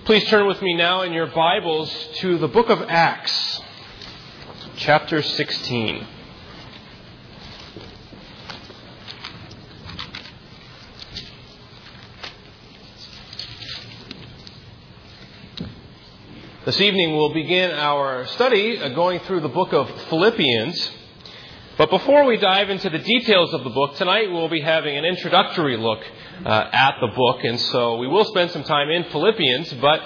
Please turn with me now in your Bibles to the book of Acts, chapter 16. This evening we'll begin our study going through the book of Philippians. But before we dive into the details of the book, tonight we'll be having an introductory look at the book. And so we will spend some time in Philippians, but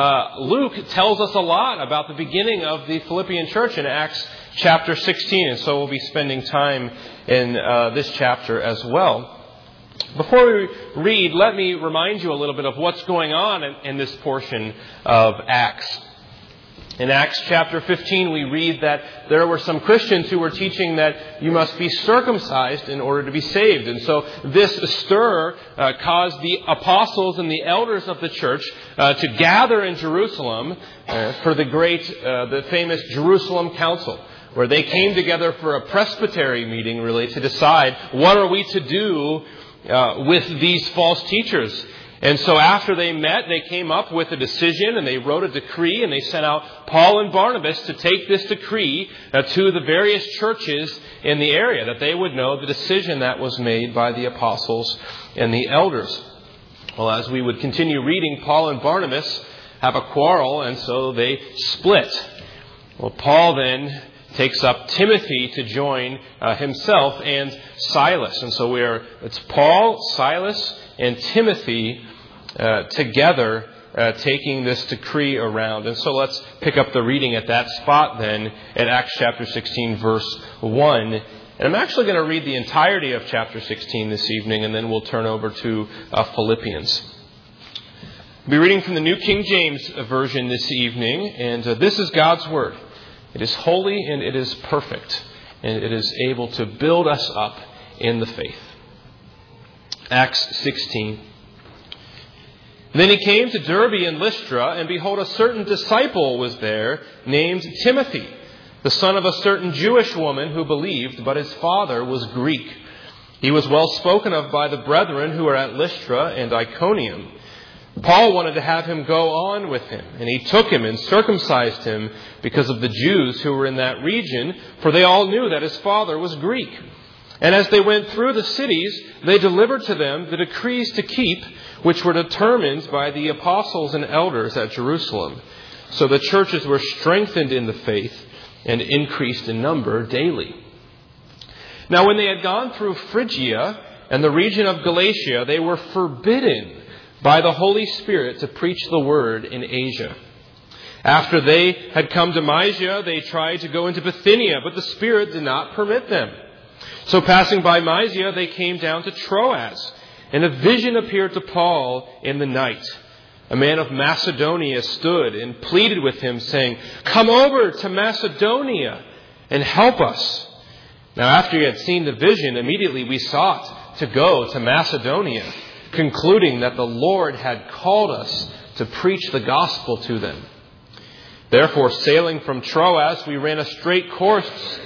Luke tells us a lot about the beginning of the Philippian church in Acts chapter 16. And so we'll be spending time in this chapter as well. Before we read, let me remind you a little bit of what's going on in this portion of Acts. In Acts chapter 15, we read that there were some Christians who were teaching that you must be circumcised in order to be saved. And so this stir caused the apostles and the elders of the church to gather in Jerusalem for the famous Jerusalem Council, where they came together for a presbytery meeting, really, to decide what are we to do with these false teachers. And so after they met, they came up with a decision and they wrote a decree and they sent out Paul and Barnabas to take this decree to the various churches in the area, that they would know the decision that was made by the apostles and the elders. Well, as we would continue reading, Paul and Barnabas have a quarrel, and so they split. Well, Paul then takes up Timothy to join himself and Silas. And so it's Paul, Silas, and Timothy together taking this decree around. And so let's pick up the reading at that spot then at Acts chapter 16 verse 1. And I'm actually going to read the entirety of chapter 16 this evening, and then we'll turn over to Philippians. I'll be reading from the New King James Version this evening, and this is God's Word. It is holy and it is perfect, and it is able to build us up in the faith. Acts 16. Then he came to Derbe and Lystra, and behold, a certain disciple was there named Timothy, the son of a certain Jewish woman who believed, but his father was Greek. He was well spoken of by the brethren who were at Lystra and Iconium. Paul wanted to have him go on with him, and he took him and circumcised him because of the Jews who were in that region, for they all knew that his father was Greek. And as they went through the cities, they delivered to them the decrees to keep, which were determined by the apostles and elders at Jerusalem. So the churches were strengthened in the faith and increased in number daily. Now when they had gone through Phrygia and the region of Galatia, they were forbidden by the Holy Spirit to preach the word in Asia. After they had come to Mysia, they tried to go into Bithynia, but the Spirit did not permit them. So passing by Mysia, they came down to Troas, and a vision appeared to Paul in the night. A man of Macedonia stood and pleaded with him, saying, "Come over to Macedonia and help us." Now after he had seen the vision, immediately we sought to go to Macedonia, concluding that the Lord had called us to preach the gospel to them. Therefore, sailing from Troas, we ran a straight course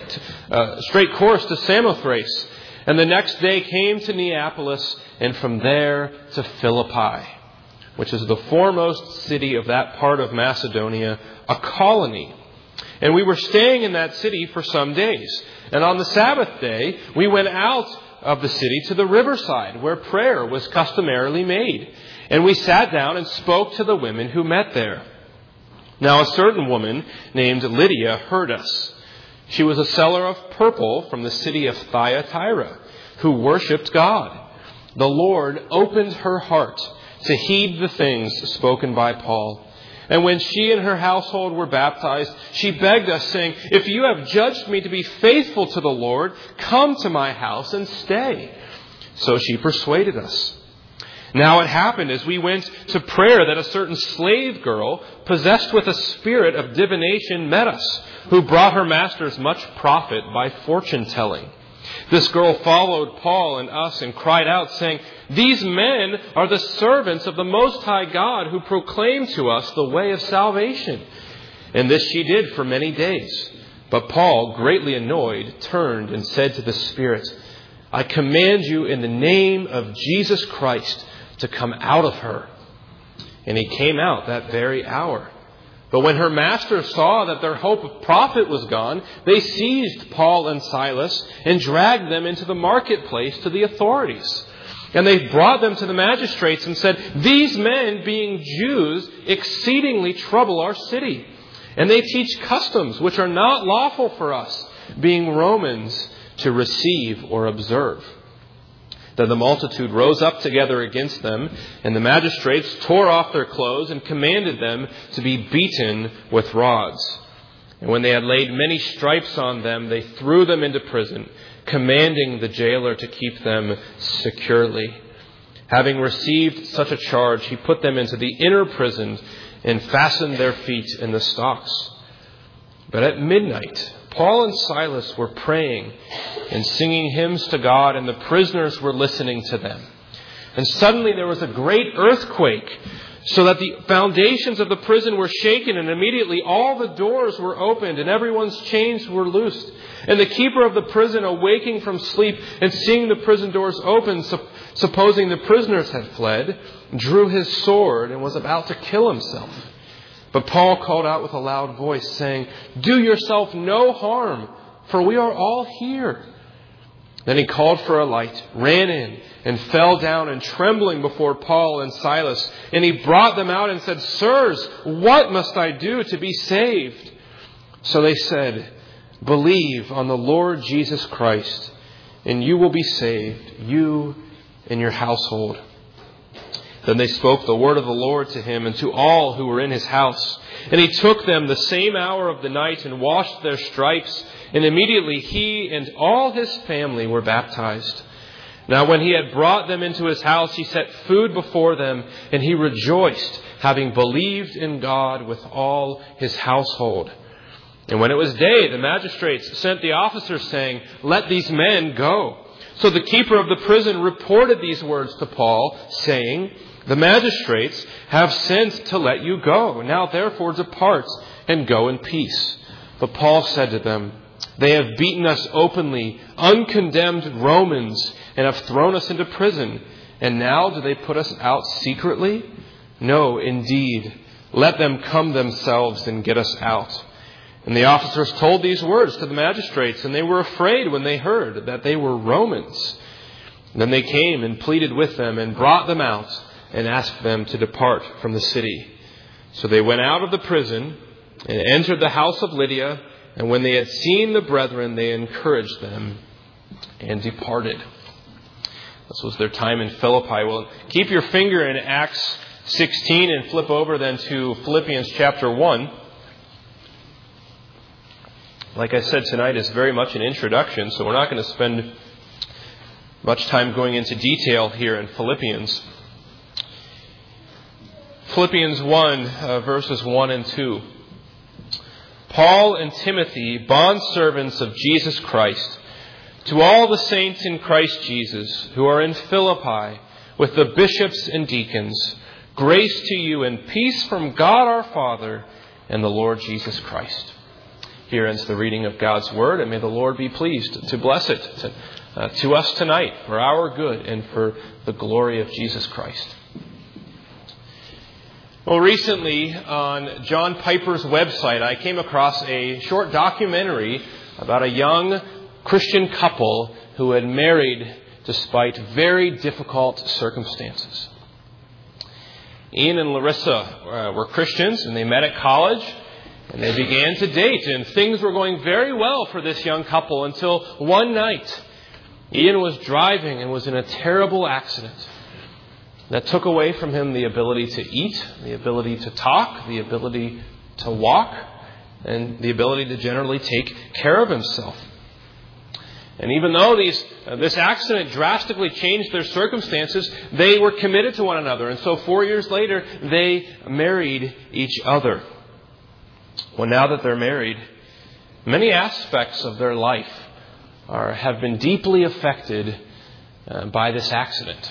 to Samothrace, and the next day came to Neapolis, and from there to Philippi, which is the foremost city of that part of Macedonia, a colony. And we were staying in that city for some days. And on the Sabbath day, we went out of the city to the riverside, where prayer was customarily made. And we sat down and spoke to the women who met there. Now a certain woman named Lydia heard us. She was a seller of purple from the city of Thyatira, who worshipped God. The Lord opened her heart to heed the things spoken by Paul. And when she and her household were baptized, she begged us, saying, "If you have judged me to be faithful to the Lord, come to my house and stay." So she persuaded us. Now it happened as we went to prayer that a certain slave girl, possessed with a spirit of divination, met us, who brought her masters much profit by fortune telling. This girl followed Paul and us and cried out, saying, "These men are the servants of the Most High God, who proclaim to us the way of salvation." And this she did for many days. But Paul, greatly annoyed, turned and said to the Spirit, "I command you in the name of Jesus Christ to come out of her." and he came out that very hour. But when her masters saw that their hope of profit was gone, they seized Paul and Silas and dragged them into the marketplace to the authorities. And they brought them to the magistrates and said, "These men, being Jews, exceedingly trouble our city. And they teach customs which are not lawful for us, being Romans, to receive or observe." Then the multitude rose up together against them, and the magistrates tore off their clothes and commanded them to be beaten with rods. And when they had laid many stripes on them, they threw them into prison, commanding the jailer to keep them securely. Having received such a charge, he put them into the inner prison and fastened their feet in the stocks. But at midnight, Paul and Silas were praying and singing hymns to God, and the prisoners were listening to them. And suddenly there was a great earthquake, so that the foundations of the prison were shaken, and immediately all the doors were opened, and everyone's chains were loosed. And the keeper of the prison, awaking from sleep and seeing the prison doors open, supposing the prisoners had fled, drew his sword and was about to kill himself. But Paul called out with a loud voice, saying, "Do yourself no harm, for we are all here." Then he called for a light, ran in, and fell down and trembling before Paul and Silas. And he brought them out and said, "Sirs, what must I do to be saved?" So they said, "Believe on the Lord Jesus Christ, and you will be saved, you and your household." Then they spoke the word of the Lord to him and to all who were in his house. And he took them the same hour of the night and washed their stripes. And immediately he and all his family were baptized. Now when he had brought them into his house, he set food before them, and he rejoiced, having believed in God with all his household. And when it was day, the magistrates sent the officers, saying, "Let these men go." So the keeper of the prison reported these words to Paul, saying, "The magistrates have sent to let you go. Now therefore depart and go in peace." But Paul said to them, "They have beaten us openly, uncondemned Romans, and have thrown us into prison. And now do they put us out secretly? No, indeed. Let them come themselves and get us out." And the officers told these words to the magistrates, and they were afraid when they heard that they were Romans. And then they came and pleaded with them and brought them out and asked them to depart from the city. So they went out of the prison and entered the house of Lydia. And when they had seen the brethren, they encouraged them and departed. This was their time in Philippi. Well, keep your finger in Acts 16 and flip over then to Philippians chapter 1. Like I said, tonight is very much an introduction, so we're not going to spend much time going into detail here in Philippians. Philippians 1, verses 1 and 2. Paul and Timothy, bondservants of Jesus Christ, to all the saints in Christ Jesus who are in Philippi, with the bishops and deacons, grace to you and peace from God our Father and the Lord Jesus Christ. Here ends the reading of God's Word, and may the Lord be pleased to bless it to us tonight for our good and for the glory of Jesus Christ. Well, recently on John Piper's website, I came across a short documentary about a young Christian couple who had married despite very difficult circumstances. Ian and Larissa were Christians, and they met at college, and they began to date, and things were going very well for this young couple until one night, Ian was driving and was in a terrible accident that took away from him the ability to eat, the ability to talk, the ability to walk, and the ability to generally take care of himself. And even though this accident drastically changed their circumstances, they were committed to one another. And so 4 years later, they married each other. Well, now that they're married, many aspects of their life have been deeply affected by this accident.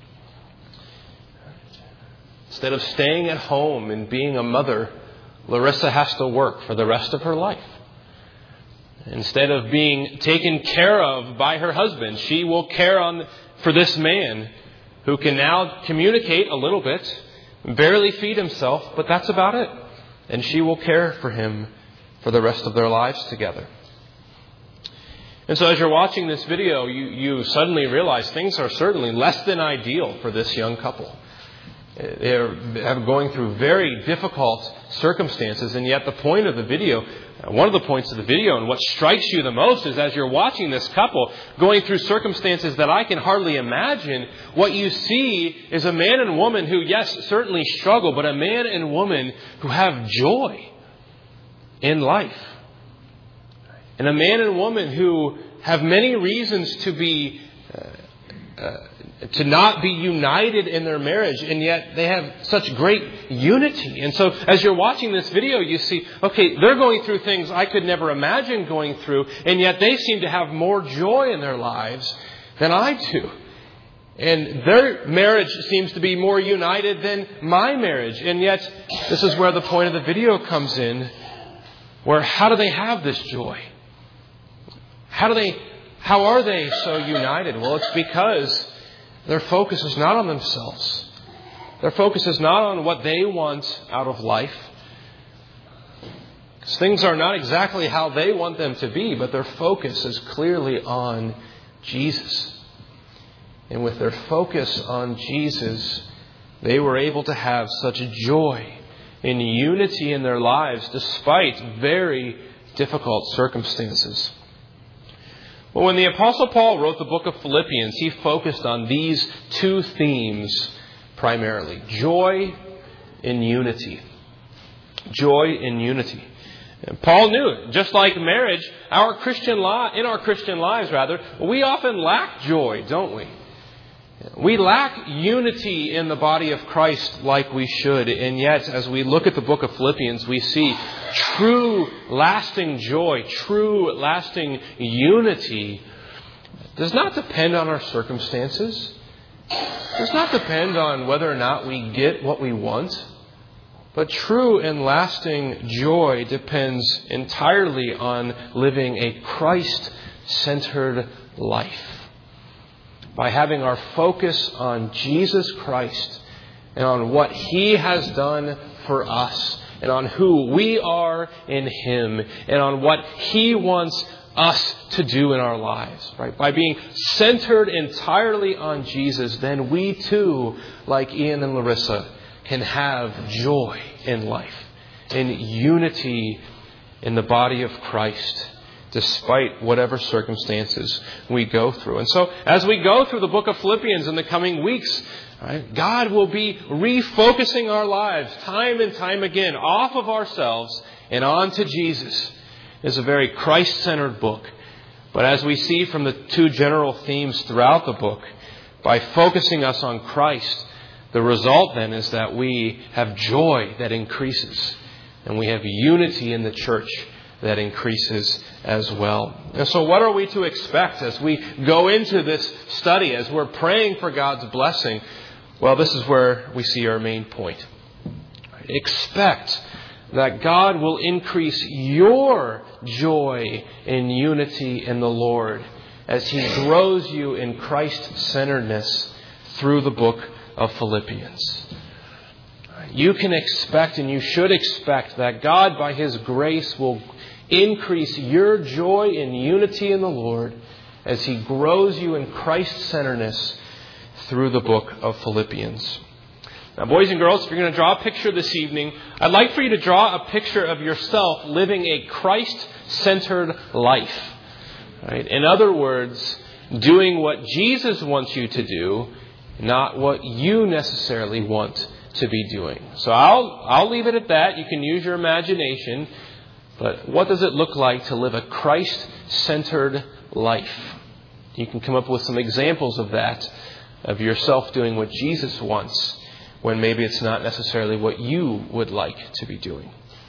Instead of staying at home and being a mother, Larissa has to work for the rest of her life. Instead of being taken care of by her husband, she will care for this man who can now communicate a little bit, barely feed himself, but that's about it. And she will care for him for the rest of their lives together. And so as you're watching this video, you suddenly realize things are certainly less than ideal for this young couple. They're going through very difficult circumstances, and yet the point of the video, one of the points of the video, and what strikes you the most is as you're watching this couple going through circumstances that I can hardly imagine, what you see is a man and woman who, yes, certainly struggle, but a man and woman who have joy in life. And a man and woman who have many reasons to be to not be united in their marriage, and yet they have such great unity. And so as you're watching this video, you see, okay, they're going through things I could never imagine going through, and yet they seem to have more joy in their lives than I do. And their marriage seems to be more united than my marriage. And yet, this is where the point of the video comes in, where how do they have this joy? How are they so united? Well, it's because their focus is not on themselves. Their focus is not on what they want out of life. Because things are not exactly how they want them to be, but their focus is clearly on Jesus. And with their focus on Jesus, they were able to have such joy and unity in their lives despite very difficult circumstances. Well, when the Apostle Paul wrote the book of Philippians, he focused on these two themes primarily: joy and unity. Joy and unity. And Paul knew it. Just like marriage, in our Christian lives, we often lack joy, don't we? We lack unity in the body of Christ like we should. And yet, as we look at the book of Philippians, we see true lasting joy, true lasting unity does not depend on our circumstances. Does not depend on whether or not we get what we want. But true and lasting joy depends entirely on living a Christ-centered life. By having our focus on Jesus Christ and on what He has done for us and on who we are in Him and on what He wants us to do in our lives. Right? By being centered entirely on Jesus, then we too, like Ian and Larissa, can have joy in life and unity in the body of Christ, despite whatever circumstances we go through. And so, as we go through the book of Philippians in the coming weeks, right, God will be refocusing our lives time and time again off of ourselves and on to Jesus. It's a very Christ-centered book. But as we see from the two general themes throughout the book, by focusing us on Christ, the result then is that we have joy that increases, and we have unity in the church that increases as well. And so what are we to expect as we go into this study, as we're praying for God's blessing? Well, this is where we see our main point. Expect that God will increase your joy and unity in the Lord as He grows you in Christ-centeredness through the book of Philippians. You can expect and you should expect that God, by His grace, will increase your joy and unity in the Lord as He grows you in Christ-centeredness through the book of Philippians. Now, boys and girls, if you're going to draw a picture this evening, I'd like for you to draw a picture of yourself living a Christ-centered life. Right? In other words, doing what Jesus wants you to do, not what you necessarily want to be doing. So I'll leave it at that. You can use your imagination. But what does it look like to live a Christ-centered life? You can come up with some examples of that, of yourself doing what Jesus wants, when maybe it's not necessarily what you would like to be doing.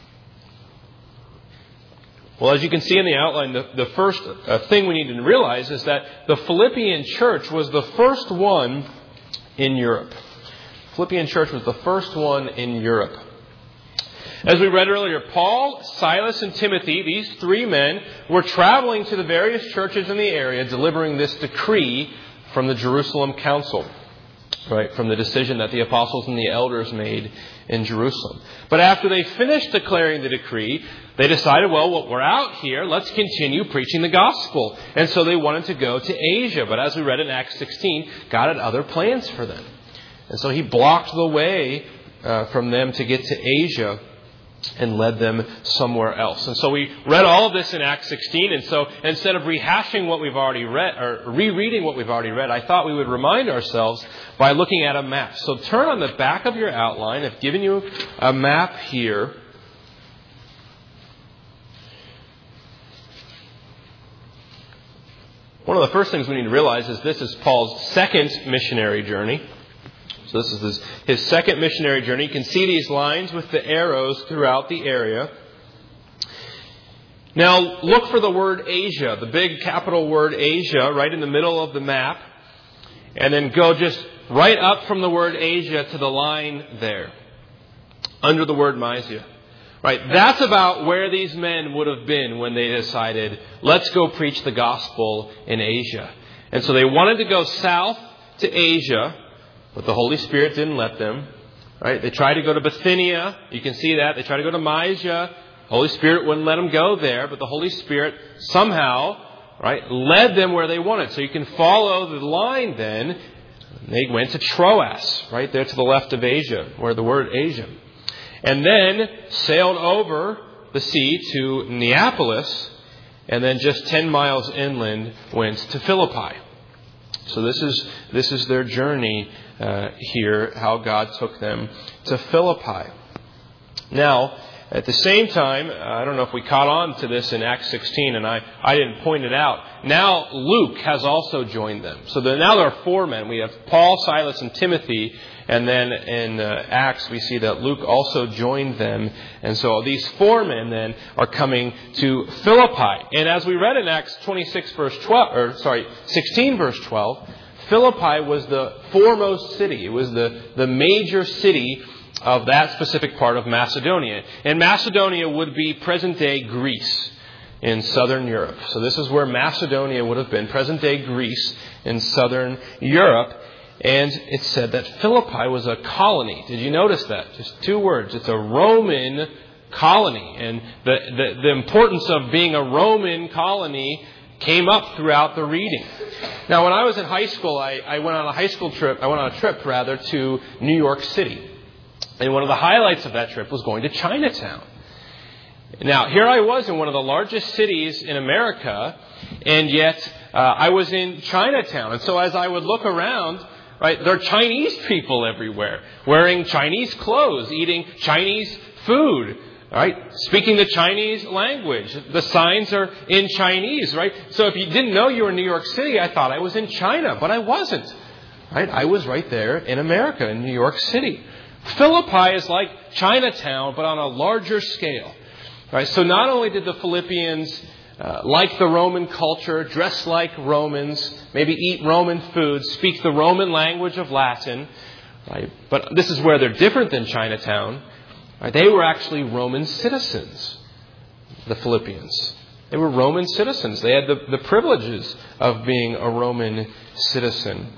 Well, as you can see in the outline, the first thing we need to realize is that the Philippian church was the first one in Europe. Philippian church was the first one in Europe. As we read earlier, Paul, Silas, and Timothy, these three men, were traveling to the various churches in the area, delivering this decree from the Jerusalem Council. right, from the decision that the apostles and the elders made in Jerusalem. But after they finished declaring the decree, they decided, well, we're out here, let's continue preaching the gospel. And so they wanted to go to Asia. But as we read in Acts 16, God had other plans for them. And so He blocked the way from them to get to Asia and led them somewhere else. And so we read all of this in Acts 16. And so instead of rehashing what we've already read, or rereading what we've already read, I thought we would remind ourselves by looking at a map. So turn on the back of your outline. I've given you a map here. One of the first things we need to realize is this is Paul's second missionary journey. So this is his second missionary journey. You can see these lines with the arrows throughout the area. Now look for the word Asia, the big capital word Asia, right in the middle of the map. And then go just right up from the word Asia to the line there, under the word Mysia. Right, that's about where these men would have been when they decided, let's go preach the gospel in Asia. And so they wanted to go south to Asia, but the Holy Spirit didn't let them. Right? They tried to go to Bithynia. You can see that. They tried to go to Mysia. The Holy Spirit wouldn't let them go there, but the Holy Spirit somehow, right, led them where they wanted. So you can follow the line then. They went to Troas, right there to the left of Asia, where the word Asia. And then sailed over the sea to Neapolis, and then just 10 miles inland went to Philippi. So this is their journey here, how God took them to Philippi. Now, at the same time, I don't know if we caught on to this in Acts 16, and I didn't point it out. Now Luke has also joined them. So now there are 4 men. We have Paul, Silas, and Timothy. And then in Acts, we see that Luke also joined them. And so these 4 men then are coming to Philippi. And as we read in Acts 16 verse 12, Philippi was the foremost city. It was the major city of that specific part of Macedonia. And Macedonia would be present-day Greece in southern Europe. So this is where Macedonia would have been, present-day Greece in southern Europe. And it said that Philippi was a colony. Did you notice that? Just 2 words. It's a Roman colony. And the importance of being a Roman colony came up throughout the reading. Now, when I was in high school, I went on a trip to New York City. And one of the highlights of that trip was going to Chinatown. Now, here I was in one of the largest cities in America, and yet I was in Chinatown. And so as I would look around, right, there are Chinese people everywhere, wearing Chinese clothes, eating Chinese food, right, speaking the Chinese language. The signs are in Chinese, right? So if you didn't know you were in New York City, I thought I was in China, but I wasn't. Right? I was right there in America, in New York City. Philippi is like Chinatown, but on a larger scale. Right? So not only did the Philippians like the Roman culture, dress like Romans, maybe eat Roman food, speak the Roman language of Latin, right? But this is where they're different than Chinatown. Right? They were actually Roman citizens, the Philippians. They were Roman citizens. They had the privileges of being a Roman citizen.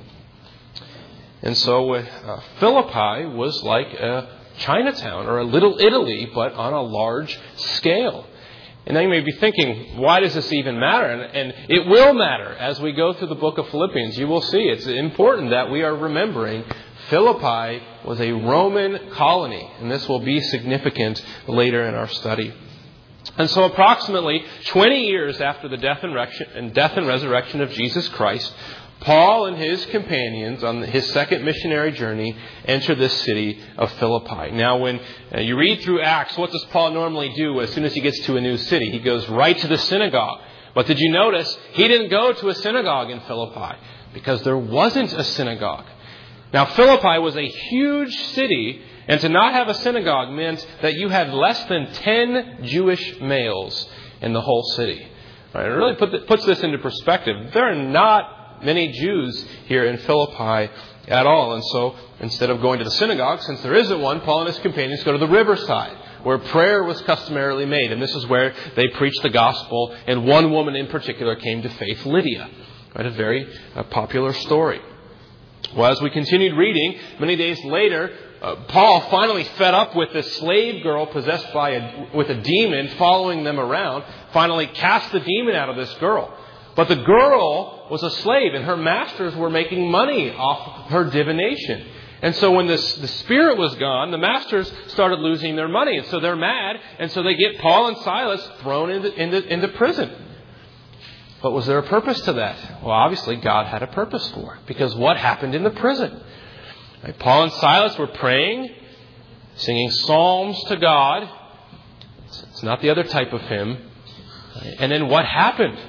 And so Philippi was like a Chinatown or a little Italy, but on a large scale. And now you may be thinking, why does this even matter? And it will matter as we go through the book of Philippians. You will see it's important that we are remembering Philippi was a Roman colony. And this will be significant later in our study. And so approximately 20 years after the death and resurrection of Jesus Christ, Paul and his companions on his second missionary journey enter this city of Philippi. Now, when you read through Acts, what does Paul normally do as soon as he gets to a new city? He goes right to the synagogue. But did you notice he didn't go to a synagogue in Philippi because there wasn't a synagogue. Now, Philippi was a huge city, and to not have a synagogue meant that you had less than 10 Jewish males in the whole city. Right? It really puts this into perspective. There are not many Jews here in Philippi at all. And so instead of going to the synagogue, since there isn't one, Paul and his companions go to the riverside, where prayer was customarily made. And this is where they preached the gospel. And one woman in particular came to faith, Lydia. Right? A very popular story. Well, as we continued reading, many days later, Paul, finally fed up with this slave girl possessed with a demon following them around, finally cast the demon out of this girl. But the girl was a slave, and her masters were making money off her divination. And so when the spirit was gone, the masters started losing their money. And so they're mad, and so they get Paul and Silas thrown into prison. But was there a purpose to that? Well, obviously God had a purpose for it. Because what happened in the prison? Right? Paul and Silas were praying, singing psalms to God. It's not the other type of hymn. Right? And then what happened?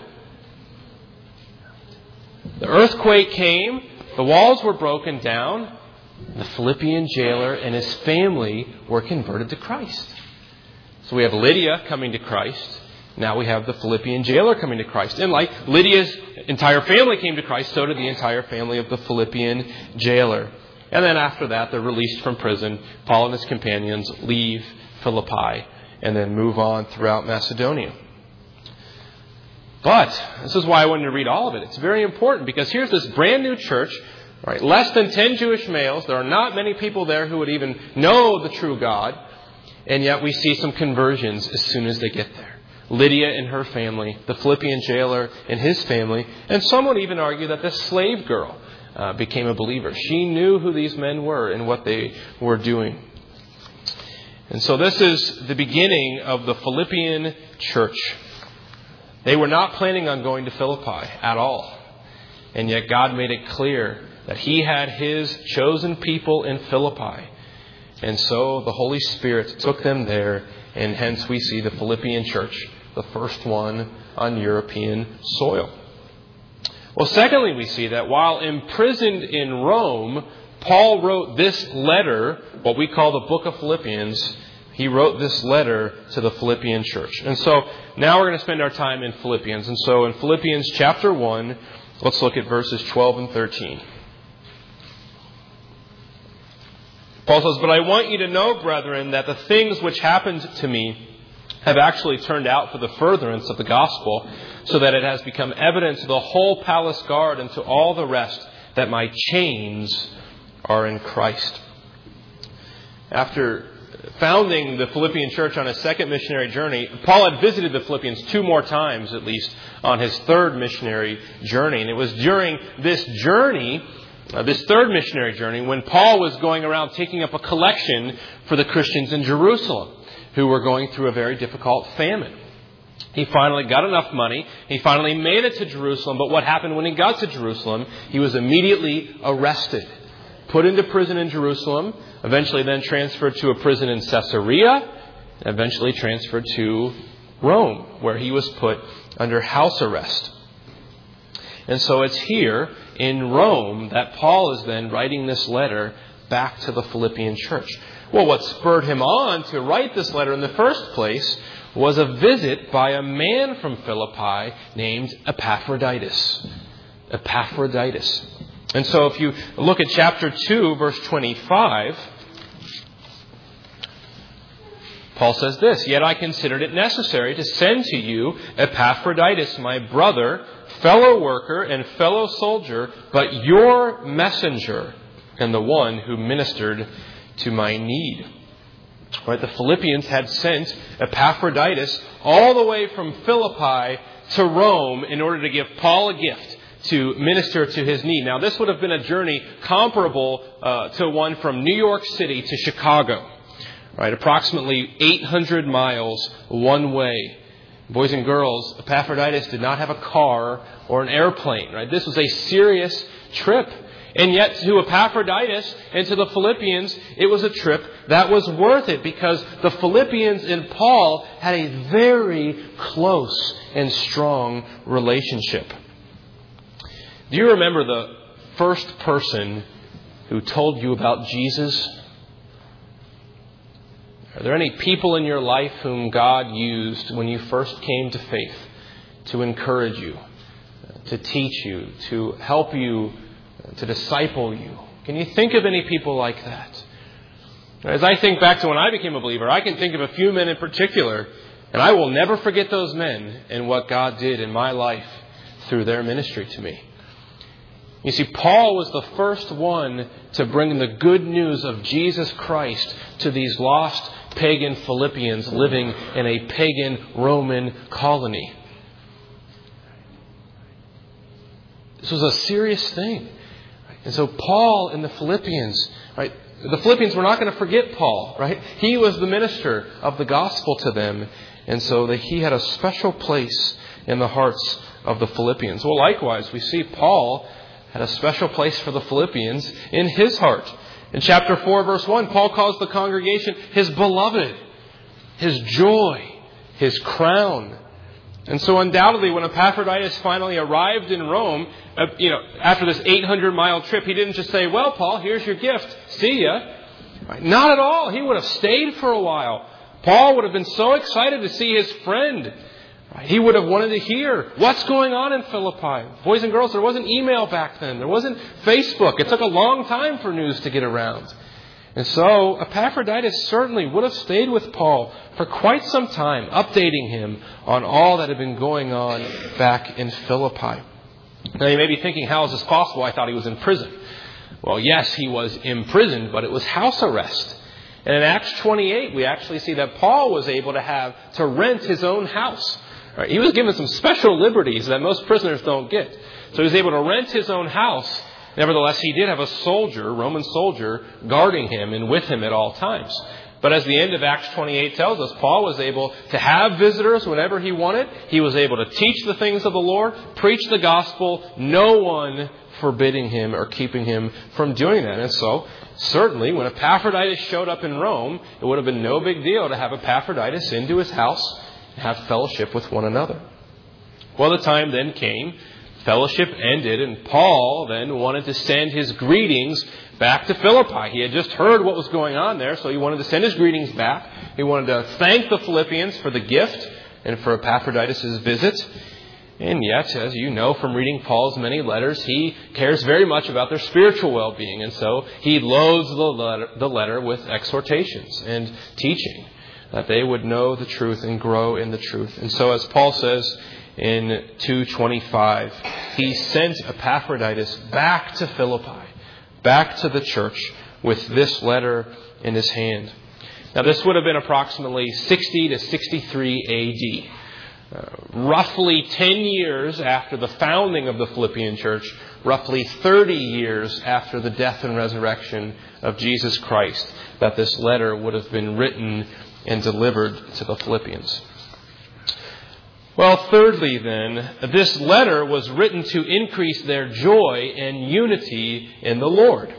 The earthquake came. The walls were broken down. The Philippian jailer and his family were converted to Christ. So we have Lydia coming to Christ. Now we have the Philippian jailer coming to Christ. And like Lydia's entire family came to Christ, so did the entire family of the Philippian jailer. And then after that, they're released from prison. Paul and his companions leave Philippi and then move on throughout Macedonia. But this is why I wanted to read all of it. It's very important because here's this brand new church, right? Less than 10 Jewish males. There are not many people there who would even know the true God. And yet we see some conversions as soon as they get there. Lydia and her family, the Philippian jailer and his family, and some would even argue that this slave girl became a believer. She knew who these men were and what they were doing. And so this is the beginning of the Philippian church. They were not planning on going to Philippi at all. And yet God made it clear that He had His chosen people in Philippi. And so the Holy Spirit took them there, and hence we see the Philippian church, the first one on European soil. Well, secondly, we see that while imprisoned in Rome, Paul wrote this letter, what we call the book of Philippians. He wrote this letter to the Philippian church. And so now we're going to spend our time in Philippians. And so in Philippians chapter 1, let's look at verses 12 and 13. Paul says, "But I want you to know, brethren, that the things which happened to me have actually turned out for the furtherance of the gospel, so that it has become evident to the whole palace guard and to all the rest that my chains are in Christ." After founding the Philippian church on his second missionary journey, Paul had visited the Philippians 2 more times, at least, on his third missionary journey. And it was during this journey, this third missionary journey, when Paul was going around taking up a collection for the Christians in Jerusalem, who were going through a very difficult famine. He finally got enough money. He finally made it to Jerusalem. But what happened when he got to Jerusalem? He was immediately arrested, put into prison in Jerusalem, eventually then transferred to a prison in Caesarea, and eventually transferred to Rome, where he was put under house arrest. And so it's here in Rome that Paul is then writing this letter back to the Philippian church. Well, what spurred him on to write this letter in the first place was a visit by a man from Philippi named Epaphroditus. Epaphroditus. And so if you look at chapter 2, verse 25, Paul says this, "Yet I considered it necessary to send to you Epaphroditus, my brother, fellow worker and fellow soldier, but your messenger and the one who ministered to my need." Right, the Philippians had sent Epaphroditus all the way from Philippi to Rome in order to give Paul a gift to minister to his need. Now, this would have been a journey comparable to one from New York City to Chicago. Right, approximately 800 miles one way. Boys and girls, Epaphroditus did not have a car or an airplane. Right, this was a serious trip. And yet to Epaphroditus and to the Philippians, it was a trip that was worth it because the Philippians and Paul had a very close and strong relationship. Do you remember the first person who told you about Jesus? Are there any people in your life whom God used when you first came to faith to encourage you, to teach you, to help you, to disciple you? Can you think of any people like that? As I think back to when I became a believer, I can think of a few men in particular, and I will never forget those men and what God did in my life through their ministry to me. You see, Paul was the first one to bring the good news of Jesus Christ to these lost pagan Philippians living in a pagan Roman colony. This was a serious thing. And so Paul and the Philippians, right? The Philippians were not going to forget Paul, right? He was the minister of the gospel to them. And so he had a special place in the hearts of the Philippians. Well, likewise, we see Paul had a special place for the Philippians in his heart. In chapter 4, verse 1, Paul calls the congregation his beloved, his joy, his crown. And so undoubtedly, when Epaphroditus finally arrived in Rome, after this 800-mile trip, he didn't just say, well, Paul, here's your gift. See ya. Right? Not at all. He would have stayed for a while. Paul would have been so excited to see his friend. Right? He would have wanted to hear what's going on in Philippi. Boys and girls, there wasn't email back then. There wasn't Facebook. It took a long time for news to get around. And so Epaphroditus certainly would have stayed with Paul for quite some time, updating him on all that had been going on back in Philippi. Now you may be thinking, how is this possible? I thought he was in prison. Well, yes, he was imprisoned, but it was house arrest. And in Acts 28, we actually see that Paul was able to rent his own house. Right? He was given some special liberties that most prisoners don't get. So he was able to rent his own house. Nevertheless, he did have a Roman soldier, guarding him and with him at all times. But as the end of Acts 28 tells us, Paul was able to have visitors whenever he wanted. He was able to teach the things of the Lord, preach the gospel, no one forbidding him or keeping him from doing that. And so, certainly, when Epaphroditus showed up in Rome, it would have been no big deal to have Epaphroditus into his house and have fellowship with one another. Well, the time then came. Fellowship ended, and Paul then wanted to send his greetings back to Philippi. He had just heard what was going on there, so he wanted to send his greetings back. He wanted to thank the Philippians for the gift and for Epaphroditus' visit. And yet, as you know from reading Paul's many letters, he cares very much about their spiritual well-being. And so he loads the letter with exhortations and teaching that they would know the truth and grow in the truth. And so as Paul says in 2:25, he sent Epaphroditus back to Philippi, back to the church with this letter in his hand. Now this would have been approximately 60 to 63 AD. Roughly 10 years after the founding of the Philippian church, roughly 30 years after the death and resurrection of Jesus Christ, that this letter would have been written and delivered to the Philippians. Well, thirdly then, this letter was written to increase their joy and unity in the Lord.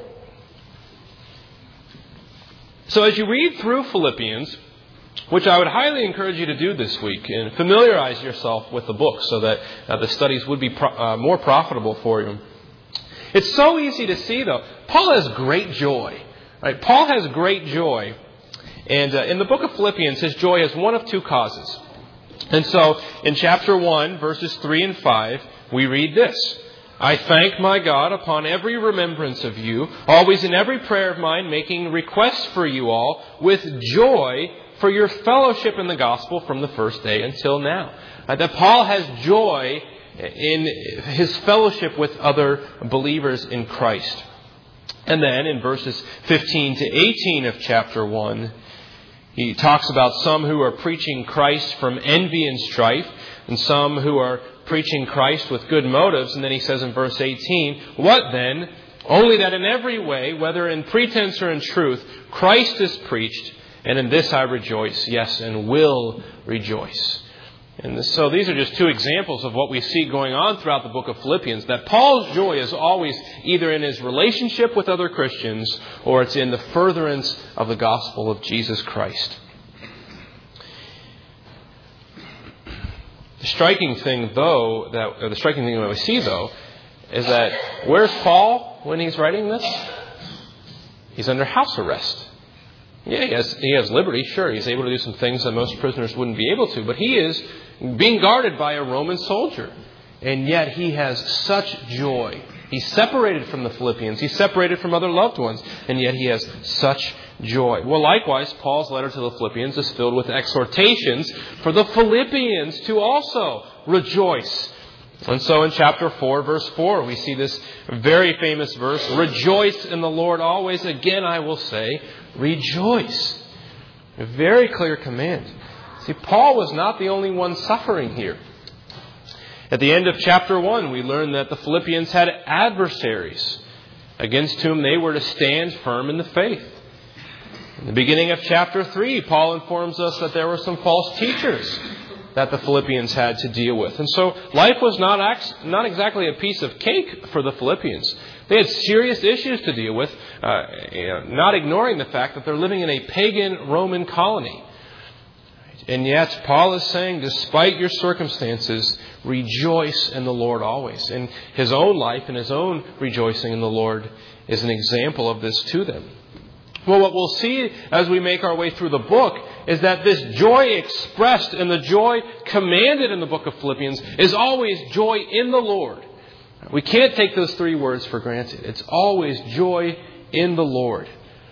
So as you read through Philippians, which I would highly encourage you to do this week, and familiarize yourself with the book so that the studies would be more profitable for you. It's so easy to see, though. Paul has great joy. Right? Paul has great joy. And in the book of Philippians, his joy is one of two causes. And so in chapter 1, verses 3 and 5, we read this. I thank my God upon every remembrance of you, always in every prayer of mine, making requests for you all with joy for your fellowship in the gospel from the first day until now. That Paul has joy in his fellowship with other believers in Christ. And then in verses 15 to 18 of chapter 1, he talks about some who are preaching Christ from envy and strife, and some who are preaching Christ with good motives. And then he says in verse 18, what then? Only that in every way, whether in pretense or in truth, Christ is preached, and in this I rejoice, yes, and will rejoice. And so these are just two examples of what we see going on throughout the book of Philippians, that Paul's joy is always either in his relationship with other Christians or it's in the furtherance of the gospel of Jesus Christ. The striking thing that we see, though, is that where's Paul when he's writing this? He's under house arrest. Yeah, he has liberty, sure. He's able to do some things that most prisoners wouldn't be able to. But he is being guarded by a Roman soldier. And yet he has such joy. He's separated from the Philippians. He's separated from other loved ones. And yet he has such joy. Well, likewise, Paul's letter to the Philippians is filled with exhortations for the Philippians to also rejoice And so in chapter 4, verse 4, we see this very famous verse, "Rejoice in the Lord always. Again, I will say, rejoice." A very clear command. See, Paul was not the only one suffering here. At the end of chapter 1, we learn that the Philippians had adversaries against whom they were to stand firm in the faith. In the beginning of chapter 3, Paul informs us that there were some false teachers that the Philippians had to deal with. And so life was not exactly a piece of cake for the Philippians. They had serious issues to deal with, not ignoring the fact that they're living in a pagan Roman colony. And yet, Paul is saying, despite your circumstances, rejoice in the Lord always. And his own life and his own rejoicing in the Lord is an example of this to them. Well, what we'll see as we make our way through the book is that this joy expressed and the joy commanded in the book of Philippians is always joy in the Lord. We can't take those three words for granted. It's always joy in the Lord.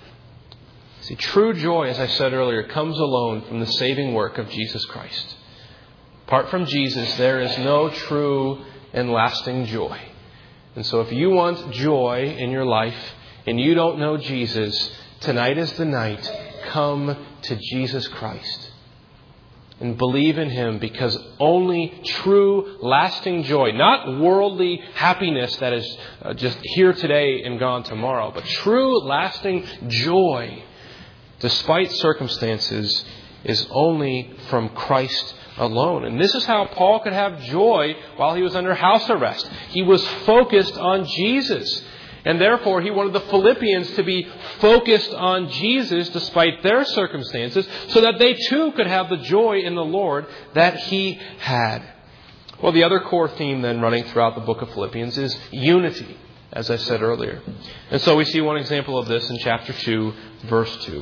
See, true joy, as I said earlier, comes alone from the saving work of Jesus Christ. Apart from Jesus, there is no true and lasting joy. And so if you want joy in your life and you don't know Jesus, tonight is the night. Come to Jesus Christ and believe in Him, because only true, lasting joy, not worldly happiness that is just here today and gone tomorrow, but true, lasting joy, despite circumstances, is only from Christ alone. And this is how Paul could have joy while he was under house arrest. He was focused on Jesus. And therefore, he wanted the Philippians to be focused on Jesus despite their circumstances, so that they too could have the joy in the Lord that he had. Well, the other core theme then running throughout the book of Philippians is unity, as I said earlier. And so we see one example of this in chapter 2, verse 2.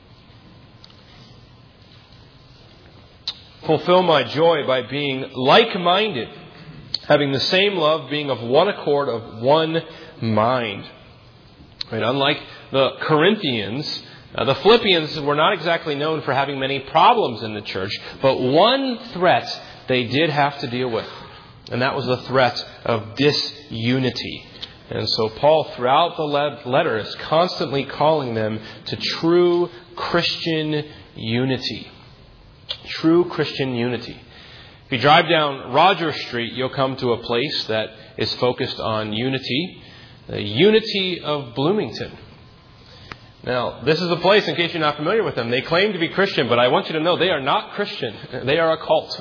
"Fulfill my joy by being like-minded, having the same love, being of one accord, of one mind." Right, unlike the Corinthians, the Philippians were not exactly known for having many problems in the church, but one threat they did have to deal with, and that was the threat of disunity. And so Paul, throughout the letter, is constantly calling them to true Christian unity. True Christian unity. If you drive down Rogers Street, you'll come to a place that is focused on unity. The Unity of Bloomington. Now, this is a place, in case you're not familiar with them, they claim to be Christian, but I want you to know they are not Christian. They are a cult.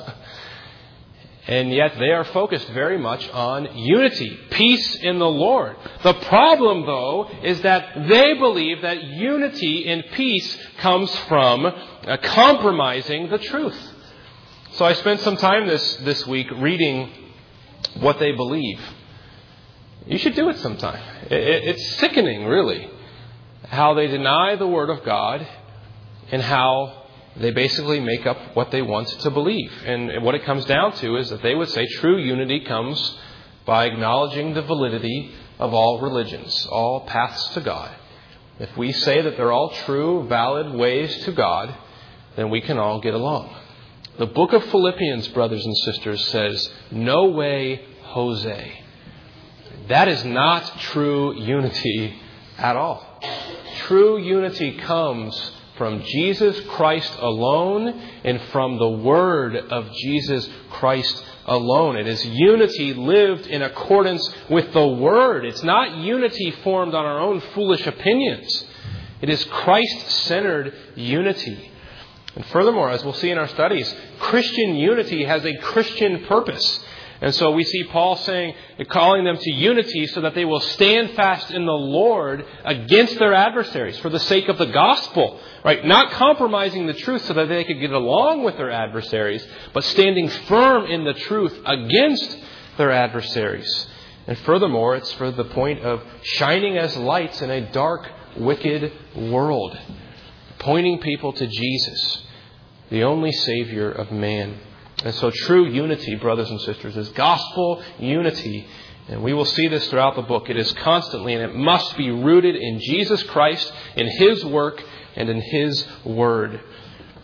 And yet they are focused very much on unity, peace in the Lord. The problem, though, is that they believe that unity and peace comes from compromising the truth. So I spent some time this week reading what they believe. You should do it sometime. It's sickening, really, how they deny the Word of God and how they basically make up what they want to believe. And what it comes down to is that they would say true unity comes by acknowledging the validity of all religions, all paths to God. If we say that they're all true, valid ways to God, then we can all get along. The book of Philippians, brothers and sisters, says, "No way, Jose." That is not true unity at all. True unity comes from Jesus Christ alone and from the Word of Jesus Christ alone. It is unity lived in accordance with the Word. It's not unity formed on our own foolish opinions. It is Christ-centered unity. And furthermore, as we'll see in our studies, Christian unity has a Christian purpose. And so we see Paul calling them to unity so that they will stand fast in the Lord against their adversaries for the sake of the gospel. Right? Not compromising the truth so that they could get along with their adversaries, but standing firm in the truth against their adversaries. And furthermore, it's for the point of shining as lights in a dark, wicked world, pointing people to Jesus, the only Savior of man. And so true unity, brothers and sisters, is gospel unity. And we will see this throughout the book. It is constantly, and it must be rooted in Jesus Christ, in His work, and in His Word.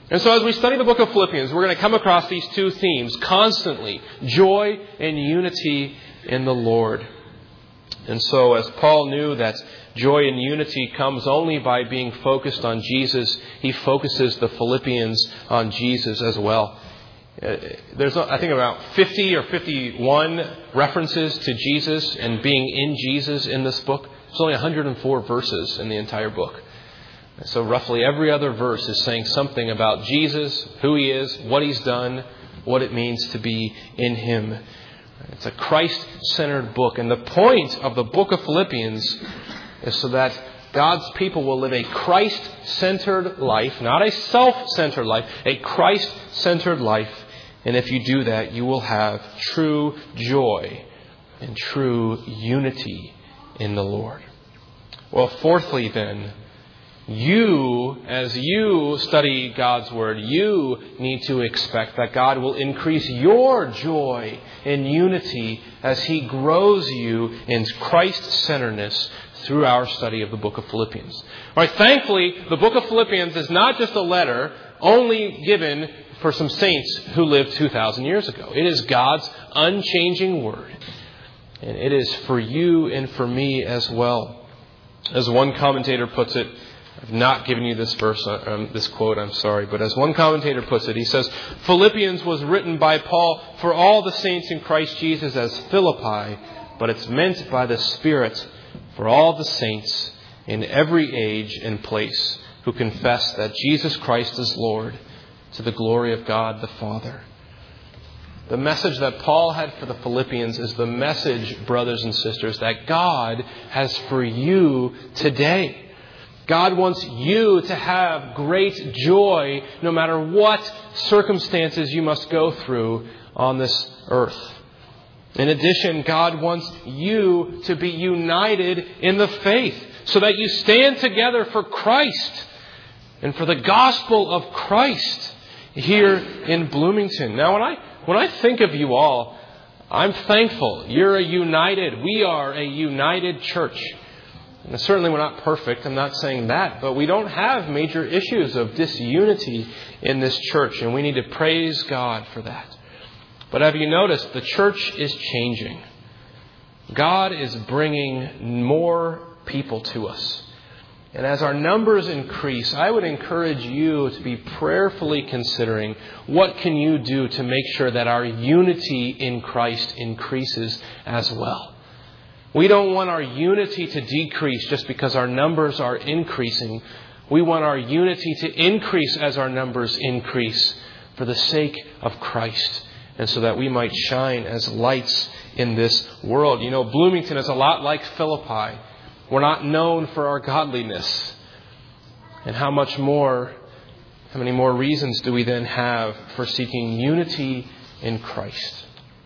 And so as we study the book of Philippians, we're going to come across these two themes constantly: joy and unity in the Lord. And so as Paul knew that joy and unity comes only by being focused on Jesus, he focuses the Philippians on Jesus as well. There's, I think, about 50 or 51 references to Jesus and being in Jesus in this book. There's only 104 verses in the entire book. So roughly every other verse is saying something about Jesus, who He is, what He's done, what it means to be in Him. It's a Christ-centered book. And the point of the book of Philippians is so that God's people will live a Christ-centered life, not a self-centered life, a Christ-centered life. And if you do that, you will have true joy and true unity in the Lord. Well, fourthly then, as you study God's Word, you need to expect that God will increase your joy and unity as He grows you in Christ-centeredness through our study of the book of Philippians. All right, thankfully, the book of Philippians is not just a letter only given for some saints who lived 2,000 years ago. It is God's unchanging Word. And it is for you and for me as well. As one commentator puts it, I've not given you this verse, this quote, I'm sorry. But as one commentator puts it, he says, Philippians was written by Paul for all the saints in Christ Jesus as Philippi, but it's meant by the Spirit for all the saints in every age and place who confess that Jesus Christ is Lord, to the glory of God the Father. The message that Paul had for the Philippians is the message, brothers and sisters, that God has for you today. God wants you to have great joy no matter what circumstances you must go through on this earth. In addition, God wants you to be united in the faith so that you stand together for Christ and for the gospel of Christ here in Bloomington. Now, when I think of you all, I'm thankful. We are a united church. And certainly we're not perfect, I'm not saying that, but we don't have major issues of disunity in this church, and we need to praise God for that. But have you noticed, the church is changing. God is bringing more people to us. And as our numbers increase, I would encourage you to be prayerfully considering what can you do to make sure that our unity in Christ increases as well. We don't want our unity to decrease just because our numbers are increasing. We want our unity to increase as our numbers increase for the sake of Christ and so that we might shine as lights in this world. You know, Bloomington is a lot like Philippi. We're not known for our godliness. And how many more reasons do we then have for seeking unity in Christ?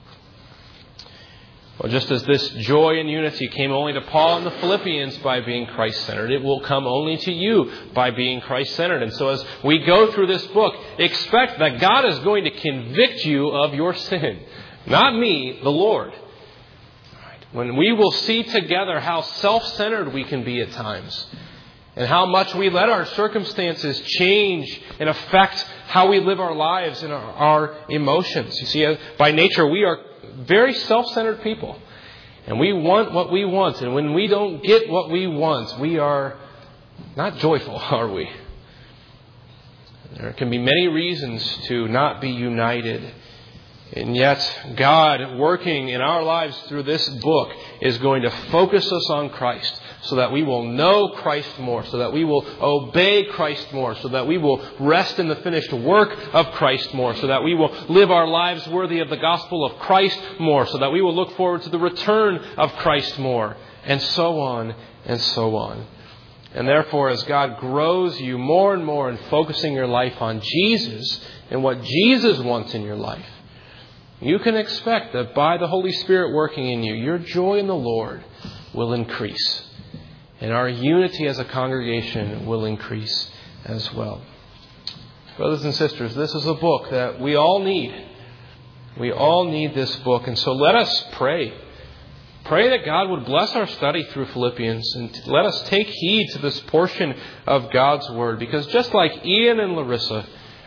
Well, just as this joy and unity came only to Paul and the Philippians by being Christ-centered, it will come only to you by being Christ-centered. And so as we go through this book, expect that God is going to convict you of your sin. Not me, the Lord. When we will see together how self-centered we can be at times and how much we let our circumstances change and affect how we live our lives and our emotions. You see, by nature, we are very self-centered people. And we want what we want. And when we don't get what we want, we are not joyful, are we? There can be many reasons to not be united. And yet, God, working in our lives through this book, is going to focus us on Christ so that we will know Christ more, so that we will obey Christ more, so that we will rest in the finished work of Christ more, so that we will live our lives worthy of the gospel of Christ more, so that we will look forward to the return of Christ more, and so on and so on. And therefore, as God grows you more and more in focusing your life on Jesus and what Jesus wants in your life, you can expect that by the Holy Spirit working in you, your joy in the Lord will increase. And our unity as a congregation will increase as well. Brothers and sisters, this is a book that we all need. We all need this book. And so let us pray. Pray that God would bless our study through Philippians. And let us take heed to this portion of God's Word. Because just like Ian and Larissa,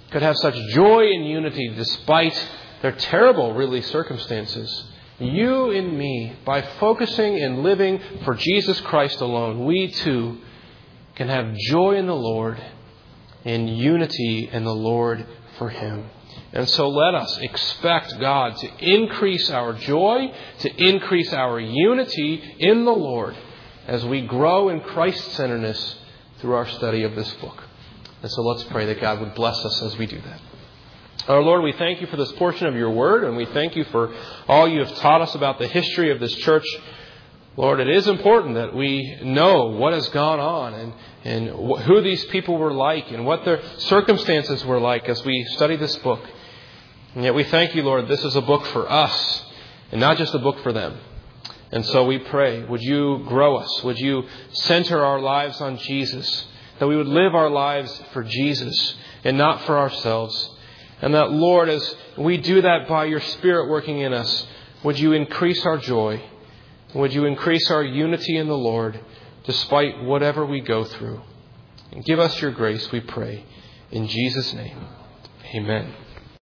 could have such joy and unity despite their terrible, really, circumstances. You and me, by focusing and living for Jesus Christ alone, we too can have joy in the Lord and unity in the Lord for Him. And so let us expect God to increase our joy, to increase our unity in the Lord as we grow in Christ-centeredness through our study of this book. And so let's pray that God would bless us as we do that. Our Lord, we thank You for this portion of Your Word, and we thank You for all You have taught us about the history of this church. Lord, it is important that we know what has gone on and who these people were like and what their circumstances were like as we study this book. And yet we thank You, Lord, this is a book for us and not just a book for them. And so we pray, would You grow us? Would You center our lives on Jesus? That we would live our lives for Jesus and not for ourselves. And that, Lord, as we do that by Your Spirit working in us, would You increase our joy? Would You increase our unity in the Lord despite whatever we go through? And give us Your grace, we pray. In Jesus' name, amen.